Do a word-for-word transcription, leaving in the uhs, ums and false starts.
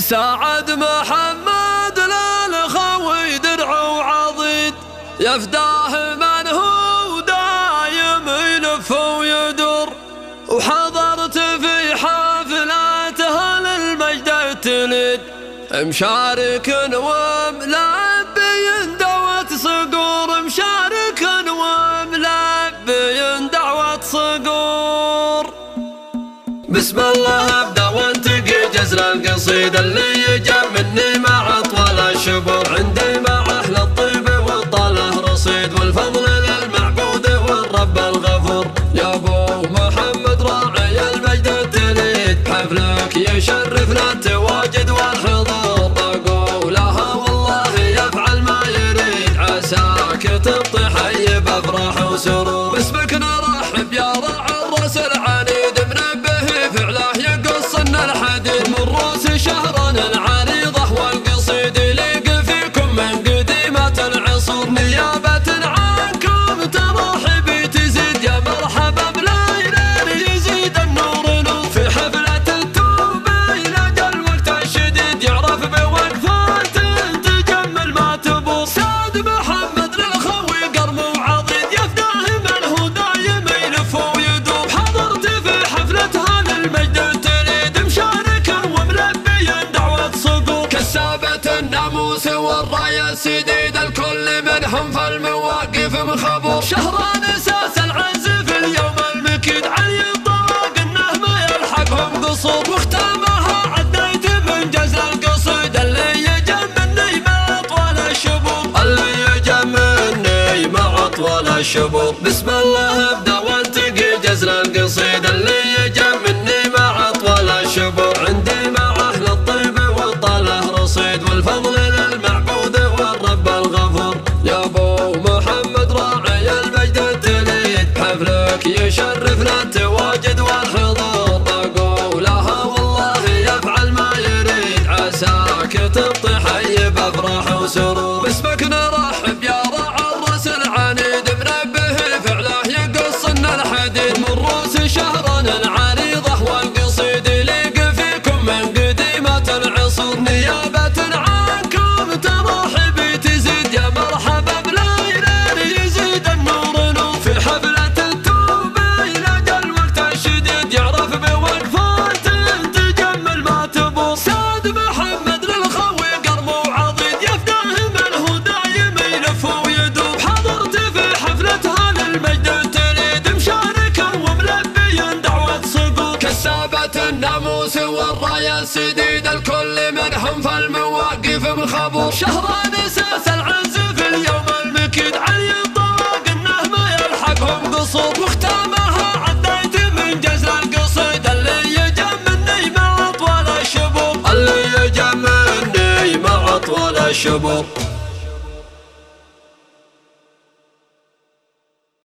سعد محمد للخوي درع وعضيد يفداه من هو دايم يلف ويدور. وحضرت في حفلاته للمجد التليد مشارك وملبي دعوة صقور، مشارك وملبي دعوة صقور. بسم الله ابدا وانتقي جزر القصيدة اللي يجي مني مع اطول الشبور. عندي مع اهل الطيب والطله رصيد، والفضل للمعبود والرب الغفور. يا ابو محمد راعي المجد التليد حفلك يشرفنا التواجد والحضور. اقولها والله يفعل ما يريد، عساك تبطي حي بافراح وسرور. باسمك نرحب يا راعي الراس العنيد، منبه فعله يقص الحديد من روس شهرا العريضه والقصيد. يليق فيكم من قديمه العصور، نيابه عنكم ترحبي تزيد. يا مرحبا بليل يزيد النور نور، في حفله التوبه يلقى الوقت الشديد. يعرف بوقفات تجمل ما تبور. سعد محمد للخوي قرم وعضيد يفداه من هو دايم يلف ويدور. حضرت في حفلتها للمجد التليد مشاركا وملبيا دعوة صقور. كسابة الناموس والراية السديد الكل منهم في المواقف مخبور. شهران اساس العزف اليوم المكيد، علي الطواق انه ما يلحقهم قصور. واختامها عديت من جزر القصيد اللي يجي مني مع اطول الشبور، اللي يجي مني مع اطول الشبور. بسم الله ابدا وانتقي جزر القصيد اللي يجي مني مع اطول الشبور. عندي مع اهل الطيب والطله رصيد، والفضل للمعبود والرب الغفور. يا ابو محمد راعي المجد التليد حفلك يشرفنا التواجد والحضور. اقولها والله يفعل ما يريد، عساك تبطي حي بافراح وسرور. باسمك نرحب يا راعي الراس العنيد، منبه فعله يقص الحديد من روس شهرا العريضه والقصيد. يليق فيكم من قديمه العصور، نيابه عنكم ترحبي تزيد. يا مرحبا بليل يزيد النور نور، في حفله التوبه يلقى الوقت الشديد. يعرف بوقفات تجمل ما تبور. سعد محمد للخوي قرم وعضيد يفداه من هو دايم يلف ويدور. حضرت في حفلتها للمجد التليد مشاركا وملبيا دعوة صقور. كسابة الناموس والراية السديد الكل منهم في المواقف مخبور. شهران اساس العزف اليوم المكيد، علي الطواق انه ما يلحقهم قصور. واختامها عديت من جزر القصيد اللي يجي مني مع اطول الشبور، اللي يجي مني مع اطول الشبور.